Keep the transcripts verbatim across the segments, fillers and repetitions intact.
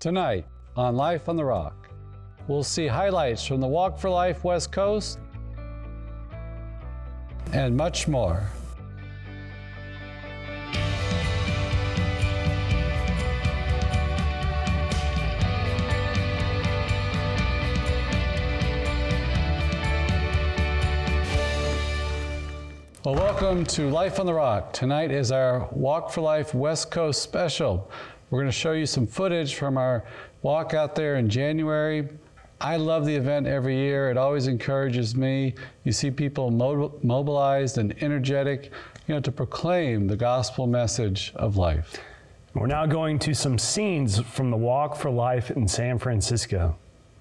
Tonight on Life on the Rock, we'll see highlights from the Walk for Life West Coast and much more. Well, welcome to Life on the Rock. Tonight is our Walk for Life West Coast special. We're going to show you some footage from our walk out there in January. I love the event every year. It always encourages me. You see people mo- mobilized and energetic, you know, to proclaim the gospel message of life. We're now going to some scenes from the Walk for Life in San Francisco.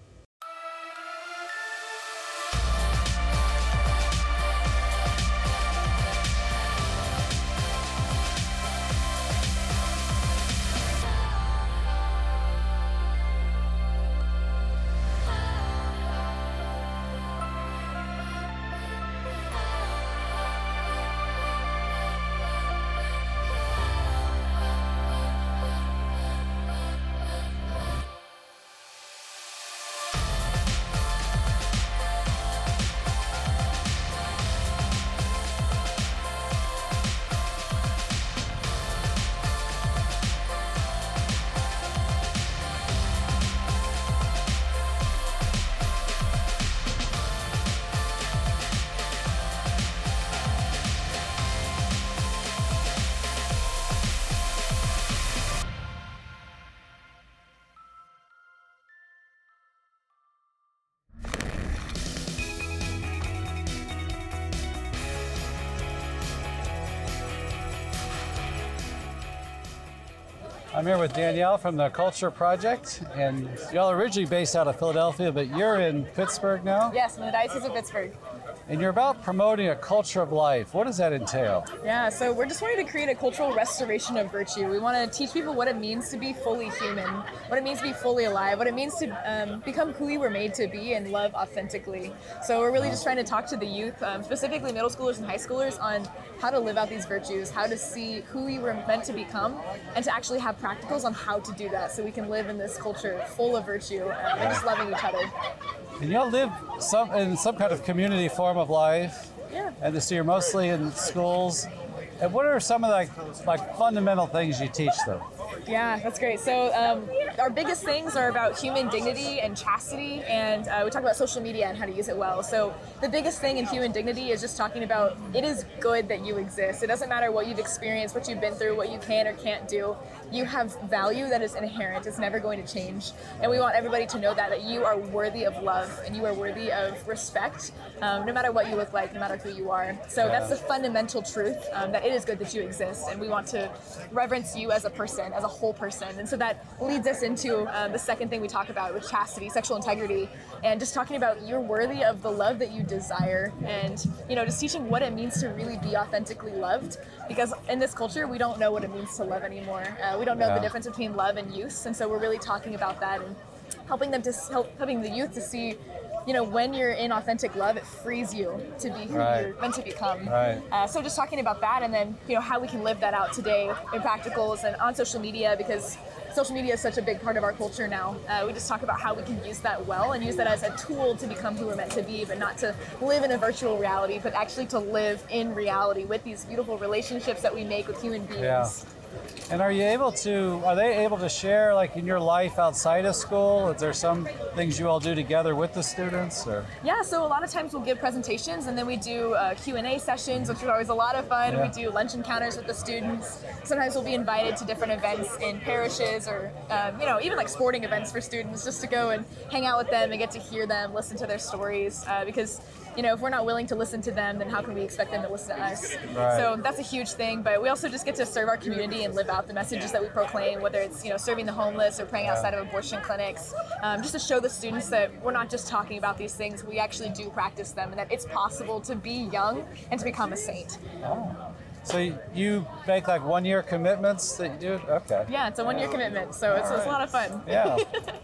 I'm here with Danielle from the Culture Project, and y'all are originally based out of Philadelphia, but you're in Pittsburgh now? Yes, in the Diocese of Pittsburgh. And you're about promoting a culture of life. What does that entail? Yeah, so we're just wanting to create a cultural restoration of virtue. We want to teach people what it means to be fully human, what it means to be fully alive, what it means to um, become who we were made to be and love authentically. So we're really just trying to talk to the youth, um, specifically middle schoolers and high schoolers, on how to live out these virtues, how to see who we were meant to become, and to actually have practicals on how to do that so we can live in this culture full of virtue um, and just loving each other. And y'all live some in some kind of community form of life. Yeah. And so you're mostly in schools. And what are some of the like, like fundamental things you teach them? Yeah, that's great. So um, our biggest things are about human dignity and chastity, and uh, we talk about social media and how to use it well. So the biggest thing in human dignity is just talking about it is good that you exist. It doesn't matter what you've experienced, what you've been through, what you can or can't do. You have value that is inherent. It's never going to change. And we want everybody to know that, that you are worthy of love and you are worthy of respect, um, no matter what you look like, no matter who you are. So that's the fundamental truth, um, that it is good that you exist. And we want to reverence you as a person, as a whole person. And so that leads us into um, the second thing we talk about with chastity, sexual integrity, and just talking about you're worthy of the love that you desire, and, you know, just teaching what it means to really be authentically loved, because in this culture, we don't know what it means to love anymore. Uh, we don't know yeah. the difference between love and use. And so we're really talking about that and helping them to help, helping the youth to see, you know, when you're in authentic love, it frees you to be who right. you're meant to become. Right. Uh, so just talking about that, and then, you know, how we can live that out today in practicals and on social media, because social media is such a big part of our culture now. Uh, we just talk about how we can use that well and use that as a tool to become who we're meant to be, but not to live in a virtual reality, but actually to live in reality with these beautiful relationships that we make with human beings. Yeah. And are you able to, are they able to share like in your life outside of school? Is there some things you all do together with the students? Or? Yeah, so a lot of times we'll give presentations, and then we do uh, Q and A sessions, which are always a lot of fun. Yeah. We do lunch encounters with the students. Sometimes we'll be invited to different events in parishes, or um, you know, even like sporting events for students, just to go and hang out with them and get to hear them, listen to their stories, uh, because you know, if we're not willing to listen to them, then how can we expect them to listen to us? Right. So that's a huge thing, but we also just get to serve our community and live out the messages that we proclaim, whether it's, you know, serving the homeless or praying outside of abortion clinics, um, just to show the students that we're not just talking about these things, we actually do practice them, and that it's possible to be young and to become a saint. Oh. So you make like one-year commitments that you do? Okay. Yeah, it's a one-year commitment, so it's, All it's a right. lot of fun. Yeah.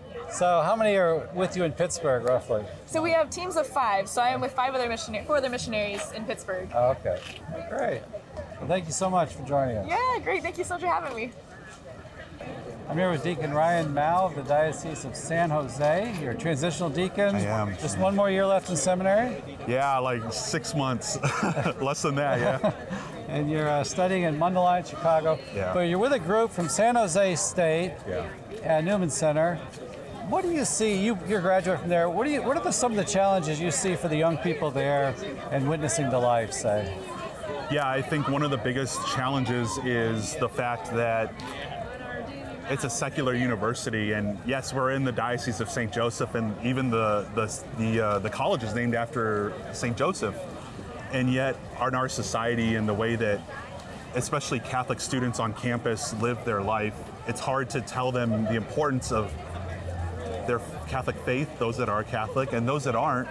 So how many are with you in Pittsburgh, roughly? So we have teams of five. So I am with five other missionary, four other missionaries in Pittsburgh. Oh, okay. Great. Well, thank you so much for joining us. Yeah, great. Thank you so much for having me. I'm here with Deacon Ryan Mao of the Diocese of San Jose. You're a transitional deacon. I am. Just one more year left in seminary. Yeah, like six months, less than that, yeah. And you're uh, studying in Mundelein, Chicago. Yeah. But you're with a group from San Jose State Yeah. at Newman Center. What do you see? You, you're a graduate from there. What do you? What are the, some of the challenges you see for the young people there and witnessing to life? Say. Yeah, I think one of the biggest challenges is the fact that it's a secular university, and yes, we're in the Diocese of Saint Joseph, and even the the the, uh, the college is named after Saint Joseph. And yet, in our society and the way that especially Catholic students on campus live their life, it's hard to tell them the importance of their Catholic faith, those that are Catholic, and those that aren't,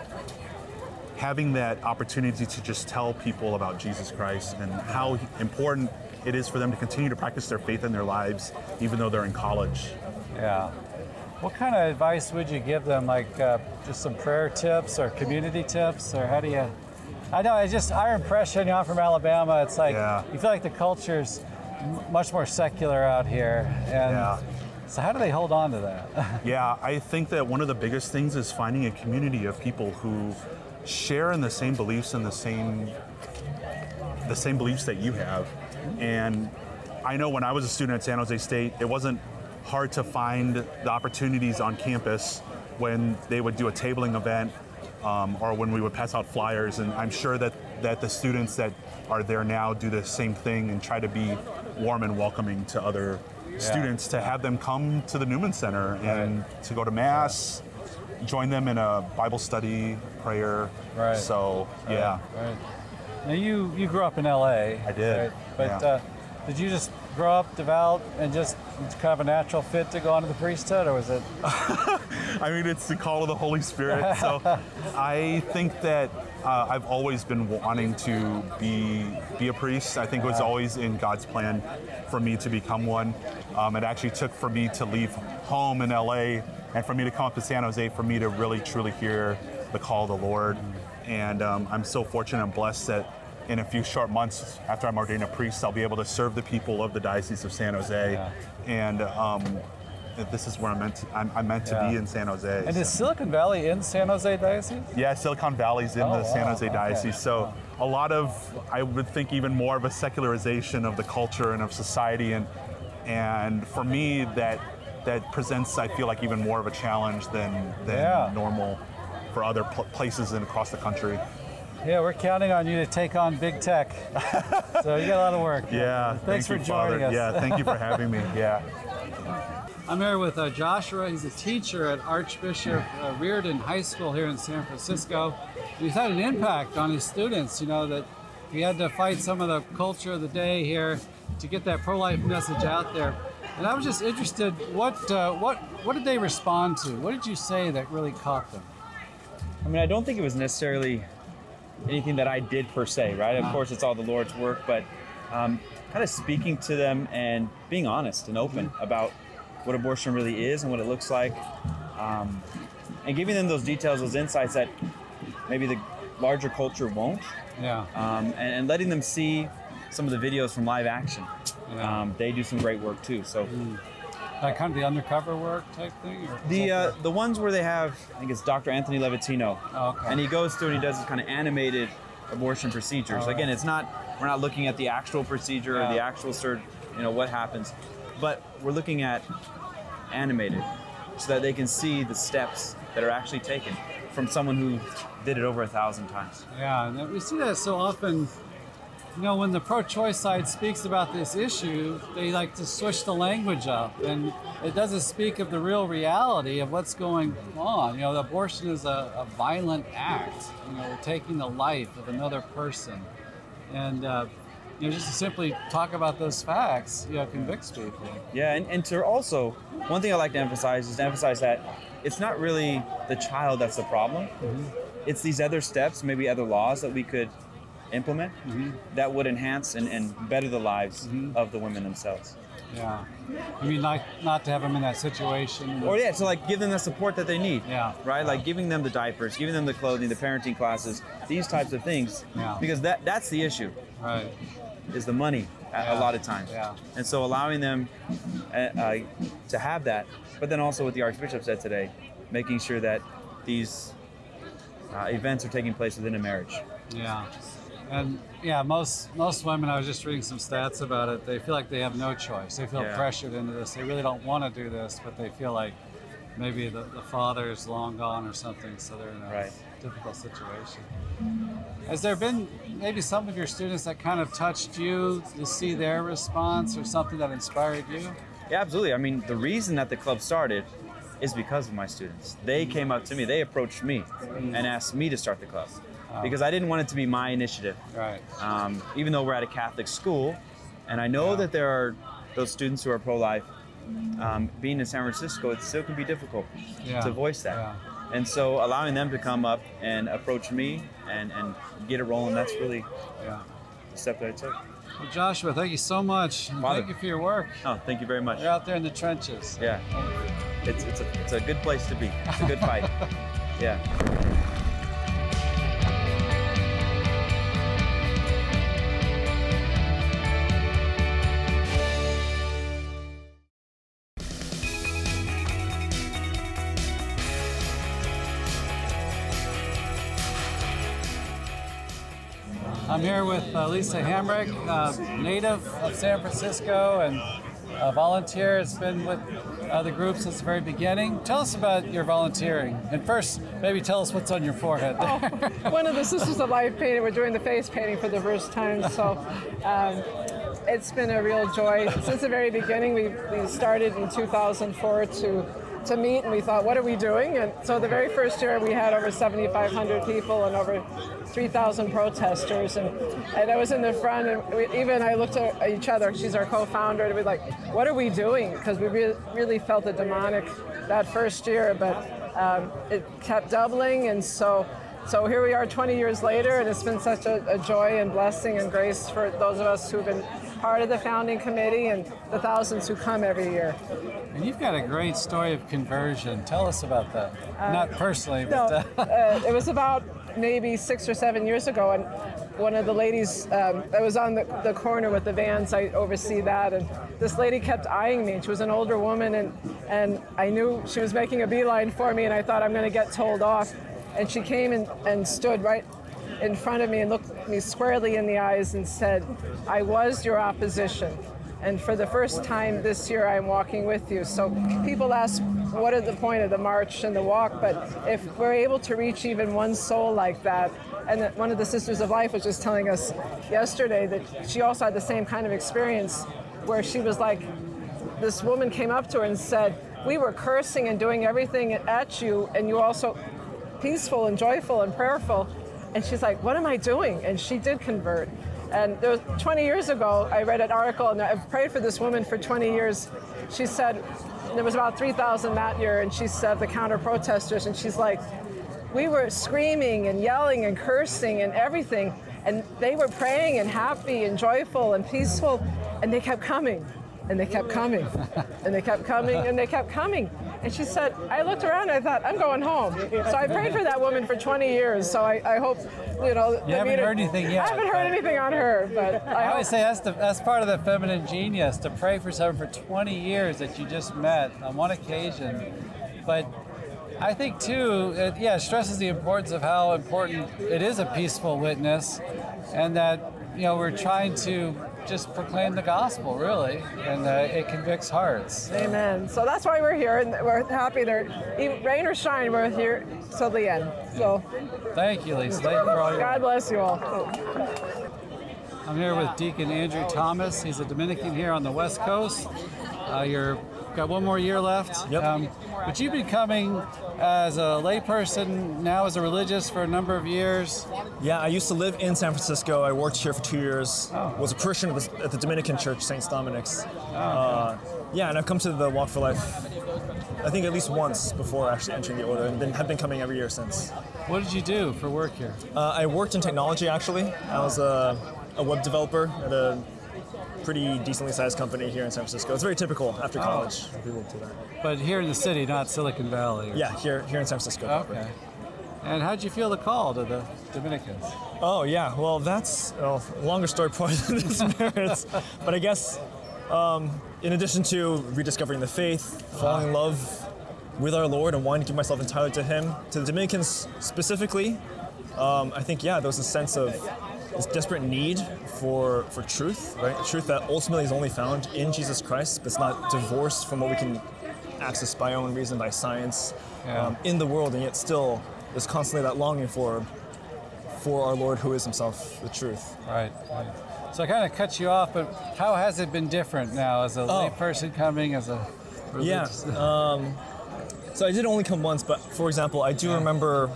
having that opportunity to just tell people about Jesus Christ and how important it is for them to continue to practice their faith in their lives, even though they're in college. Yeah. What kind of advice would you give them? Like uh, just some prayer tips or community tips, or how do you? I know. I just our impression. You know, I'm from Alabama. It's like Yeah. you feel like the culture's m- much more secular out here, and Yeah. so how do they hold on to that? Yeah, I think that one of the biggest things is finding a community of people who share in the same beliefs and the same the same beliefs that you have. And I know when I was a student at San Jose State, it wasn't hard to find the opportunities on campus when they would do a tabling event um, or when we would pass out flyers. And I'm sure that, that the students that are there now do the same thing and try to be warm and welcoming to other students, to have them come to the Newman Center and to go to Mass, join them in a Bible study, prayer. Right. So, yeah. Right. Now you you grew up in L A. I did, Right? But yeah. uh, did you just grow up devout and just it's kind of a natural fit to go into the priesthood, or was it? I mean, it's the call of the Holy Spirit. So I think that uh, I've always been wanting to be be a priest. I think it was always in God's plan for me to become one. Um, it actually took for me to leave home in L A and for me to come up to San Jose for me to really truly hear the call of the Lord. And um, I'm so fortunate and blessed that in a few short months after I'm ordained a priest, I'll be able to serve the people of the Diocese of San Jose. Yeah. And um, this is where I'm meant to, I'm, I'm meant to Yeah. be in San Jose. And so. is Silicon Valley in San Jose Diocese? Yeah, Silicon Valley's in Oh, the San wow, Jose okay. Diocese. So a lot of, I would think even more of a secularization of the culture and of society. And and for me, that that presents, I feel like, even more of a challenge than, than Yeah. normal for other pl- places in across the country. Yeah, we're counting on you to take on big tech. So you got a lot of work. Yeah, Thanks thank for you, Father. joining us. Yeah, thank you for having me. Yeah. I'm here with uh, Joshua. He's a teacher at Archbishop uh, Reardon High School here in San Francisco. He's had an impact on his students, you know, that he had to fight some of the culture of the day here to get that pro-life message out there. And I was just interested, what uh, what what did they respond to? What did you say that really caught them? I mean, I don't think it was necessarily anything that I did per se, right? Of course, it's all the Lord's work, but um, kind of speaking to them and being honest and open about what abortion really is and what it looks like, um, and giving them those details, those insights that maybe the larger culture won't, Yeah. um, and, and letting them see some of the videos from live action. Yeah. Um, they do some great work too. So Like kind of the undercover work type thing? Or the uh, the ones where they have, I think it's Doctor Anthony Levatino, Oh, okay. and he goes through and he does this kind of animated abortion procedures. All right. Again, it's not, we're not looking at the actual procedure or the Yeah. actual sur- you know, what happens, but we're looking at animated so that they can see the steps that are actually taken from someone who did it over a thousand times. Yeah, and we see that so often. You know, when the pro-choice side speaks about this issue, they like to switch the language up, and it doesn't speak of the real reality of what's going on. You know, the abortion is a, a violent act. You know, we're taking the life of another person, and uh, you know, just to simply talk about those facts, you know, convicts people. Yeah, and, and to also, one thing I like to emphasize is to emphasize that it's not really the child that's the problem. It's these other steps, maybe other laws that we could implement that would enhance and, and better the lives of the women themselves. Yeah, I mean, like not to have them in that situation. Or yeah, to like give them the support that they need. Yeah. Right? Like giving them the diapers, giving them the clothing, the parenting classes, these types of things. Yeah. Because that that's the issue, Right. is the money a, Yeah. a lot of times. Yeah. And so allowing them uh, uh, to have that, but then also what the Archbishop said today, making sure that these uh, events are taking place within a marriage. Yeah. And yeah, most most women, I was just reading some stats about it, they feel like they have no choice. They feel Yeah. pressured into this. They really don't want to do this, but they feel like maybe the, the father is long gone or something, so they're in a Right. difficult situation. Has there been maybe some of your students that kind of touched you to see their response or something that inspired you? Yeah, absolutely. I mean, the reason that the club started is because of my students. They came up to me, they approached me and asked me to start the club because I didn't want it to be my initiative. Right. Um, even though we're at a Catholic school, and I know Yeah. that there are those students who are pro-life, um, being in San Francisco, it still can be difficult Yeah. to voice that. Yeah. And so allowing them to come up and approach me and, and get it rolling, that's really Yeah. the step that I took. Well, Joshua, thank you so much. And Father. thank you for your work. Oh, thank you very much. You're out there in the trenches. Yeah, it's, it's, a, it's a good place to be. It's a good fight. Yeah. I'm here with uh, Lisa Hamrick, uh, native of San Francisco and a volunteer. Has been with uh, the group since the very beginning. Tell us about your volunteering. And first, maybe tell us what's on your forehead there. One of the Sisters of Life painted. We're doing the face painting for the first time, so um, it's been a real joy since the very beginning. We we started in two thousand four to to meet, and we thought, what are we doing? And so the very first year we had over seventy-five hundred people and over three thousand protesters, and, and I was in the front, and we, even I looked at each other. She's our co-founder, and we were like, what are we doing? Because we re- really felt the demonic that first year, but um, it kept doubling, and so so here we are twenty years later, and it's been such a, a joy and blessing and grace for those of us who've been part of the founding committee and the thousands who come every year. And you've got a great story of conversion. Tell us about that. Not personally, No, but uh, uh, it was about maybe six or seven years ago, and one of the ladies um, that was on the, the corner with the vans, I oversee that, and this lady kept eyeing me. She was an older woman, and, and I knew she was making a beeline for me, and I thought I'm going to get told off. And she came and, and stood right in front of me and looked me squarely in the eyes and said, I was your opposition. And for the first time this year, I'm walking with you. So people ask, what are the point of the march and the walk? But if we're able to reach even one soul like that, and that one of the Sisters of Life was just telling us yesterday that she also had the same kind of experience where she was like, this woman came up to her and said, we were cursing and doing everything at you, and you also peaceful and joyful and prayerful. And she's like, what am I doing? And she did convert. And there was, twenty years ago, I read an article, and I've prayed for this woman for twenty years. She said, there was about three thousand that year, and she said the counter-protesters, and she's like, we were screaming and yelling and cursing and everything, and they were praying and happy and joyful and peaceful, and they kept coming, and they kept coming, and they kept coming, and they kept coming. And she said, I looked around and I thought, I'm going home. So I prayed for that woman for twenty years, so I, I hope, you know. You haven't heard anything yet, I haven't heard but- anything on her, but I, I hope. always say that's the that's part of the feminine genius, to pray for someone for twenty years that you just met on one occasion. But I think too, it, yeah, it stresses the importance of how important it is a peaceful witness, and that you know we're trying to just proclaim the gospel, really, and uh, it convicts hearts. Amen. So that's why we're here, and we're happy there. Even rain or shine, we're here till the end. So Thank you, Lisa. Thank you for all your God bless you all. I'm here with Deacon Andrew Thomas. He's a Dominican here on the West Coast. Uh, you're got one more year left. Yep. Um, but you've been coming as a layperson, now as a religious for a number of years. Yeah, I used to live in San Francisco. I worked here for two years. Oh. Was a Christian at the, at the Dominican Church, Saint Dominic's. Uh, yeah, and I've come to the Walk for Life, I think at least once before actually entering the order, and been, have been coming every year since. What did you do for work here? Uh, I worked in technology actually. I was a, a web developer at a pretty decently sized company here in San Francisco. It's very typical after college for people to do that. But here in the city, not Silicon Valley. or- Yeah, here here in San Francisco. Okay. And how'd you feel the call to the Dominicans? Oh yeah, well that's a longer story probably than this merits, but I guess um, in addition to rediscovering the faith, falling in love with our Lord and wanting to give myself entirely to Him, to the Dominicans specifically, um, I think yeah, there was a sense of this desperate need for for truth, right? Truth that ultimately is only found in Jesus Christ, but it's not divorced from what we can access by our own reason, by science, Yeah. um, in the world, and yet still there's constantly that longing for for our Lord who is Himself the truth. Right, right. So I kind of cut you off, but how has it been different now as a Oh. lay person coming, as a Yeah. religious? Um, so I did only come once, but for example, I do remember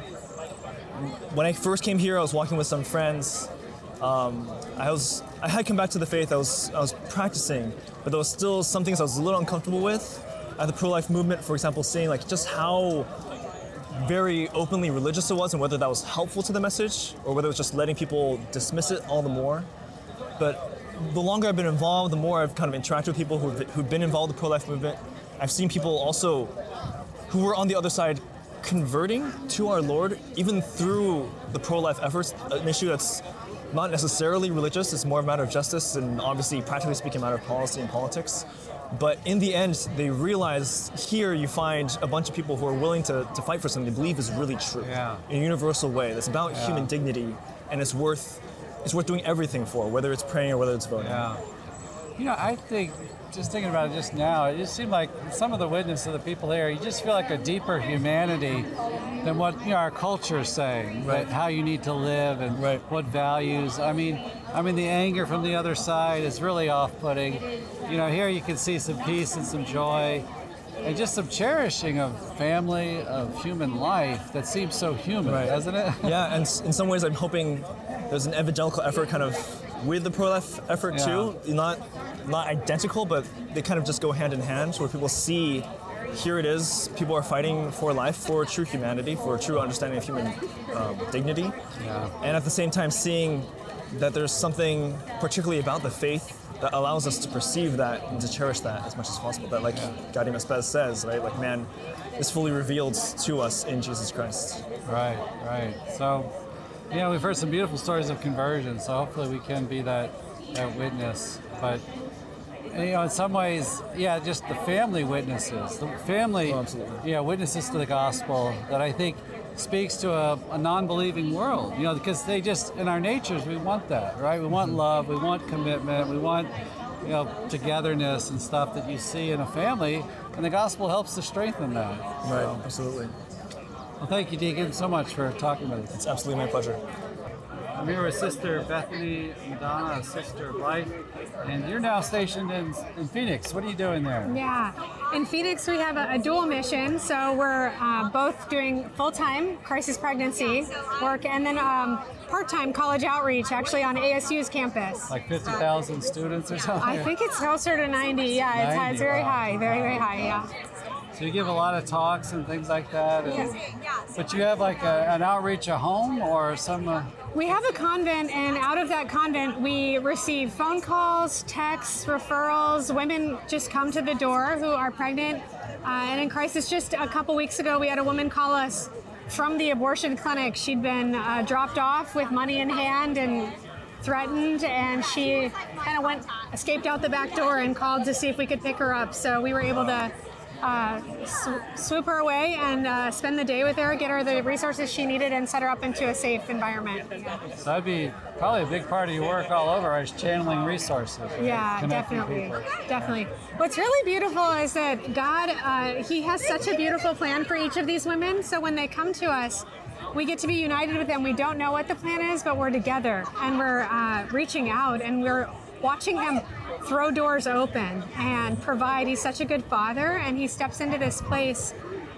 when I first came here, I was walking with some friends. Um, I was I had come back to the faith. I was I was practicing, but there was still some things I was a little uncomfortable with. At the pro-life movement, for example, seeing like just how very openly religious it was, and whether that was helpful to the message or whether it was just letting people dismiss it all the more. But the longer I've been involved, the more I've kind of interacted with people who've, who've been involved in the pro-life movement. I've seen people also who were on the other side converting to our Lord, even through the pro-life efforts, an issue that's not necessarily religious, it's more a matter of justice and obviously, practically speaking, a matter of policy and politics. But in the end, they realize here you find a bunch of people who are willing to, to fight for something they believe is really true Yeah. in a universal way. That's about Yeah. human dignity, and it's worth it's worth doing everything for, whether it's praying or whether it's voting. Yeah. You know, I think, just thinking about it just now, it just seemed like some of the witness of the people here, you just feel like a deeper humanity than what, you know, our culture is saying, Right. how you need to live and Right. what values. I mean, I mean, the anger from the other side is really off-putting. You know, here you can see some peace and some joy and just some cherishing of family, of human life that seems so human, Right. doesn't it? Yeah, and s- in some ways, I'm hoping there's an evangelical effort kind of with the pro-life effort Yeah. too. Not not identical, but they kind of just go hand in hand, where people see, here it is, people are fighting for life, for true humanity, for a true understanding of human um, dignity, Yeah. and at the same time seeing that there's something particularly about the faith that allows us to perceive that and to cherish that as much as possible. That, like Gaudium et Spes says, right, like man is fully revealed to us in Jesus Christ. Right, right. So, you know, we've heard some beautiful stories of conversion, so hopefully we can be that, that witness. But, you know, in some ways, yeah, just the family witnesses, the family, Oh, absolutely. yeah, witnesses to the gospel that I think speaks to a, a non-believing world, you know, because they just, in our natures, we want that, right? We want love, we want commitment, we want, you know, togetherness and stuff that you see in a family, and the gospel helps to strengthen that. Right, absolutely. Well, thank you, Deacon, so much for talking with us. It's absolutely my pleasure. I'm here with Sister Bethany Madonna, a Sister of Life, and you're now stationed in, in Phoenix. What are you doing there? Yeah, in Phoenix we have a, a dual mission, so we're uh, both doing full-time crisis pregnancy work and then um, part-time college outreach, actually on A S U's campus. Like fifty thousand students or something? I think it's closer to ninety. Yeah, it's, high, it's very wow. high, very very high. Yeah. So you give a lot of talks and things like that, and, but you have like a, an outreach at home or some. Uh, We have a convent, and out of that convent, we receive phone calls, texts, referrals. Women just come to the door who are pregnant. Uh, and in crisis, just a couple weeks ago, we had a woman call us from the abortion clinic. She'd been uh, dropped off with money in hand and threatened, and she kind of went, escaped out the back door and called to see if we could pick her up. So we were able to Uh, sw- swoop her away and uh, spend the day with her, get her the resources she needed, and set her up into a safe environment. so that'd be probably a big part of your work all over, is channeling resources. right? Yeah, Connecting definitely, people. definitely. What's really beautiful is that God, uh, He has such a beautiful plan for each of these women. So when they come to us, we get to be united with them. We don't know what the plan is, but we're together and we're uh, reaching out and we're watching Him throw doors open and provide. He's such a good Father, and He steps into this place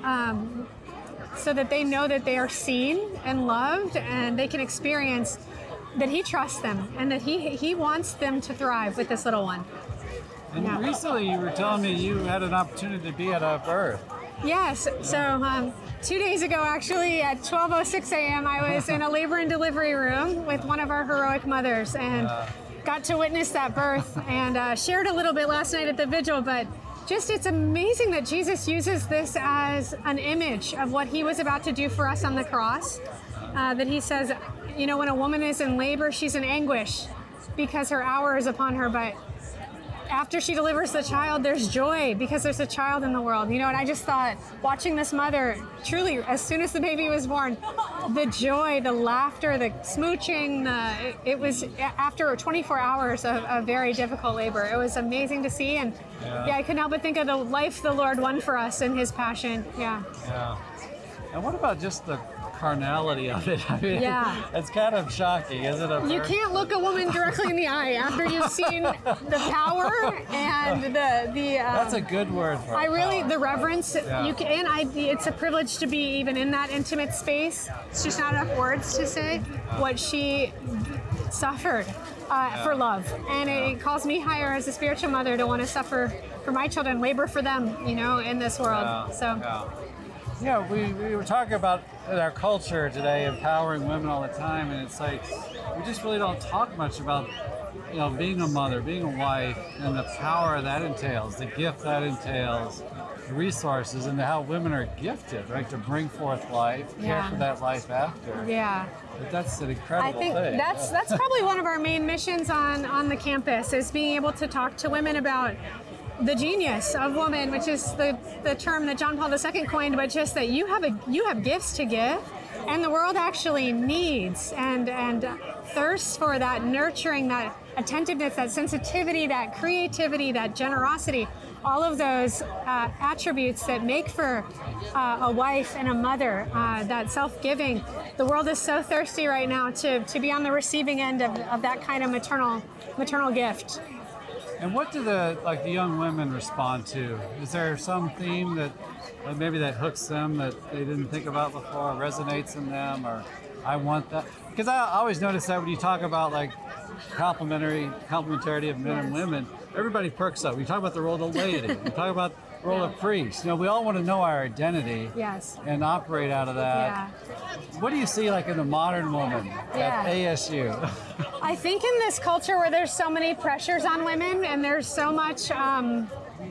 um, so that they know that they are seen and loved, and they can experience that He trusts them and that He He wants them to thrive with this little one. And Yeah. recently you were telling me you had an opportunity to be at a birth. Yes, so um, two days ago, actually, at twelve oh six a.m., I was in a labor and delivery room with one of our heroic mothers and got to witness that birth and uh, shared a little bit last night at the vigil, but just it's amazing that Jesus uses this as an image of what He was about to do for us on the cross. uh, that he says, you know, when a woman is in labor, she's in anguish because her hour is upon her, but after she delivers the child, there's joy because there's a child in the world, you know. And I just thought, watching this mother, truly, as soon as the baby was born, the joy, the laughter, the smooching, the, it, it was after twenty-four hours of, of very difficult labor. It was amazing to see, and yeah. yeah, I couldn't help but think of the life the Lord won for us in His passion. Yeah. Yeah. And what about just the carnality of it? I mean, yeah. it's kind of shocking, isn't it? You can't look a woman directly in the eye after you've seen the power and the the. Um, That's a good word for it. I really the reverence. Yeah. You can, and I. It's a privilege to be even in that intimate space. It's just not enough words to say what she suffered uh, yeah. for love, and it, it calls me higher as a spiritual mother to want to suffer for my children, labor for them, you know, in this world. Yeah. So. Yeah. Yeah, we, we were talking about in our culture today, empowering women all the time, and it's like we just really don't talk much about, you know, being a mother, being a wife, and the power that entails, the gift that entails, the resources, and how women are gifted, right, to bring forth life, care Yeah. for that life after. Yeah. But that's an incredible I think thing. that's that's probably one of our main missions on on the campus is being able to talk to women about the genius of woman, which is the, the term that John Paul the Second coined, but just that you have a you have gifts to give, and the world actually needs and and thirsts for that nurturing, that attentiveness, that sensitivity, that creativity, that generosity, all of those uh, attributes that make for uh, a wife and a mother, uh, that self-giving. The world is so thirsty right now to to be on the receiving end of, of that kind of maternal maternal gift. And what do the like the young women respond to? Is there some theme that uh, maybe that hooks them that they didn't think about before, resonates in them, or I want that? Because I always notice that when you talk about like complementary complementarity of men and women, everybody perks up. We talk about the role of the laity. We talk about the role of priest. You know, we all want to know our identity Yes. and operate out of that. Yeah. What do you see like in the modern woman Yeah. at A S U? I think in this culture where there's so many pressures on women and there's so much um,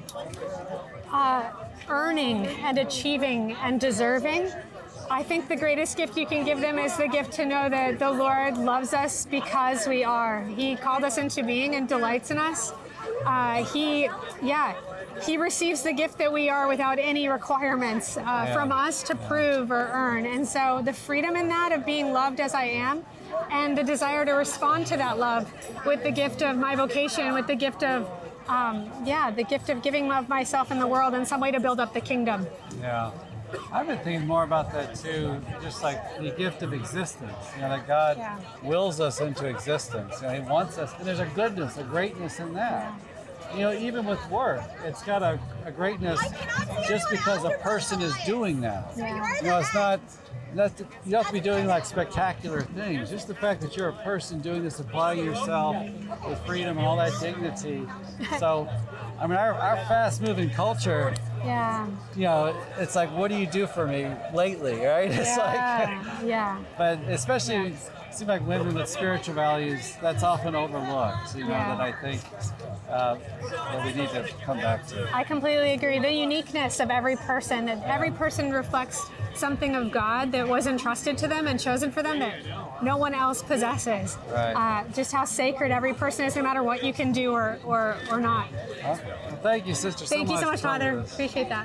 uh, earning and achieving and deserving, I think the greatest gift you can give them is the gift to know that the Lord loves us because we are. He called us into being and delights in us. Uh, he, yeah, He receives the gift that we are without any requirements uh, Yeah. from us to Yeah. prove or earn. And so the freedom in that of being loved as I am, and the desire to respond to that love with the gift of my vocation, with the gift of, um, yeah, the gift of giving of myself in the world in some way to build up the kingdom. Yeah. I've been thinking more about that too, just like the gift of existence. You know, that God Yeah. wills us into existence. You know, He wants us, and there's a goodness, a greatness in that. You know, even with work, it's got a, a greatness just because a person is doing that. Yeah. You know, it's not, not you don't have to be doing like spectacular things. Just the fact that you're a person doing this, applying yourself with freedom and all that dignity. So, I mean, our, our fast-moving culture, Yeah. you know, it's like, what do you do for me lately, right? It's Yeah. like, yeah. but especially, it seems like women with spiritual values, that's often overlooked, you know, Yeah. that I think uh, that we need to come back to. I completely agree. The uniqueness of every person, that every person reflects something of God that was entrusted to them and chosen for them that no one else possesses. Right. Uh, just how sacred every person is, no matter what you can do or, or, or not. Well, thank you, sister, so Thank much. you so much, for coming Father. to this. Appreciate that.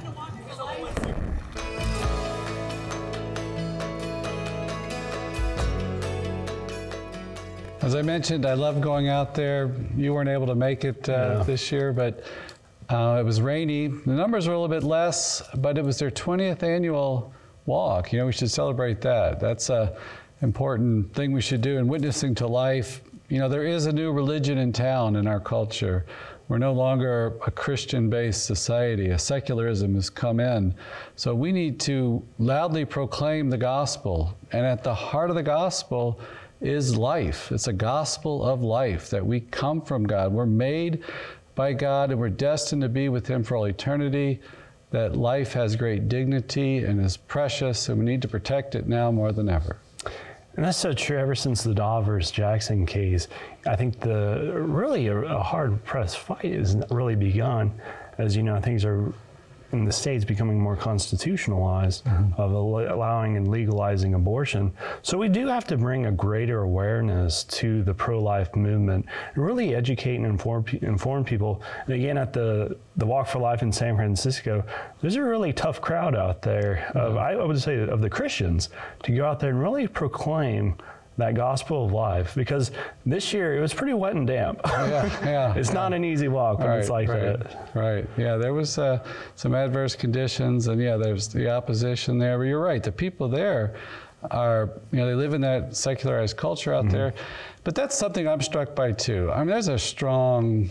As I mentioned, I love going out there. You weren't able to make it uh, Yeah. this year, but uh, it was rainy. The numbers were a little bit less, but it was their twentieth annual walk. You know, we should celebrate that. That's a important thing we should do in witnessing to life. You know, there is a new religion in town in our culture. We're no longer a Christian-based society. A secularism has come in. So we need to loudly proclaim the gospel. And at the heart of the gospel is life. It's a gospel of life, that we come from God. We're made by God and we're destined to be with Him for all eternity, that life has great dignity and is precious, and we need to protect it now more than ever. And that's so true. Ever since the Daw versus Jackson case, I think the really a, a hard-pressed fight has really begun. As you know, things are in the states becoming more constitutionalized mm-hmm. of al- allowing and legalizing abortion. So we do have to bring a greater awareness to the pro-life movement and really educate and inform inform people. And again, at the the Walk for Life in San Francisco, there's a really tough crowd out there of mm-hmm. I would say of the Christians to go out there and really proclaim that gospel of life, because this year it was pretty wet and damp. Yeah, yeah. It's not an easy walk when right, it's like right, that. Right. Yeah, there was uh, some adverse conditions, and yeah, there's the opposition there. But you're right. The people there are, you know, they live in that secularized culture out mm-hmm. there. But that's something I'm struck by too. I mean, there's a strong,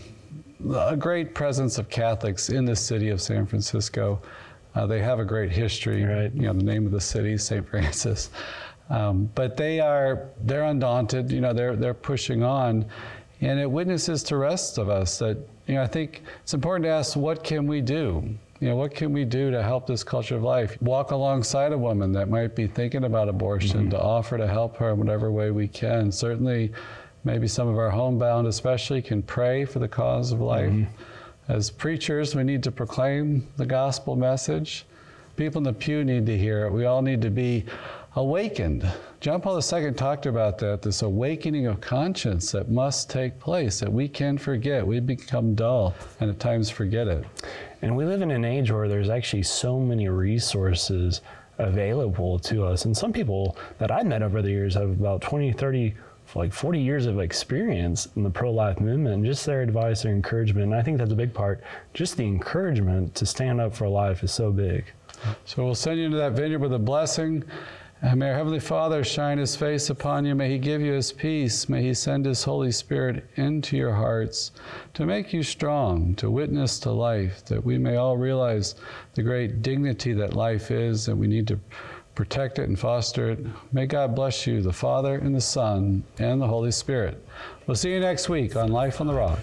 a great presence of Catholics in the city of San Francisco. Uh, they have a great history. Right. You know, the name of the city, Saint Francis. Um, but they are, they're undaunted, you know, they're, they're pushing on, and it witnesses to the rest of us that, you know, I think it's important to ask, what can we do? You know, what can we do to help this culture of life? Walk alongside a woman that might be thinking about abortion, mm-hmm. to offer to help her in whatever way we can. Certainly, maybe some of our homebound especially can pray for the cause of life. Mm-hmm. As preachers, we need to proclaim the gospel message. People in the pew need to hear it. We all need to be awakened. John Paul the Second talked about that, this awakening of conscience that must take place, that we can forget. We become dull and at times forget it. And we live in an age where there's actually so many resources available to us. And some people that I met over the years have about twenty, thirty, like forty years of experience in the pro-life movement, and just their advice, their encouragement. And I think that's a big part. Just the encouragement to stand up for life is so big. So we'll send you into that vineyard with a blessing. And may our Heavenly Father shine His face upon you. May He give you His peace. May He send His Holy Spirit into your hearts to make you strong, to witness to life, that we may all realize the great dignity that life is, and we need to protect it and foster it. May God bless you, the Father and the Son and the Holy Spirit. We'll see you next week on Life on the Rock.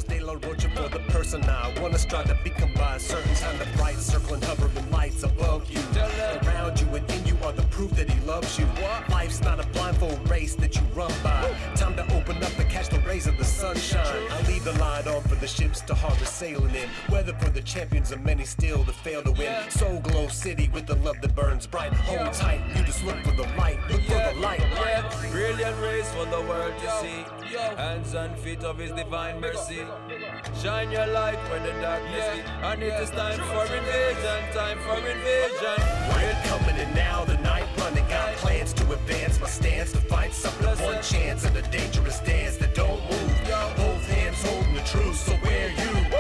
Person I wanna strive to become by a certain time, the bright circling hovering lights above you, around you, and in you are the proof that He loves you. Life's not a blindfold race that you run by. Time to open up and catch the rays of the sunshine. I leave the light on for the ships to harbor sailing in, weather for the champions and many still to fail to win. Soul Glow City with the love that burns bright. Hold tight, you just look for the light, look for the light. Brilliant race for the world to see, hands and feet of His divine mercy. Shine your light when the darkness is, and it is time for invasion, time for invasion. Light coming and now the night running. Got plans to advance my stance, to fight something. One chance in a dangerous dance that don't move. Both hands holding the truth, so where you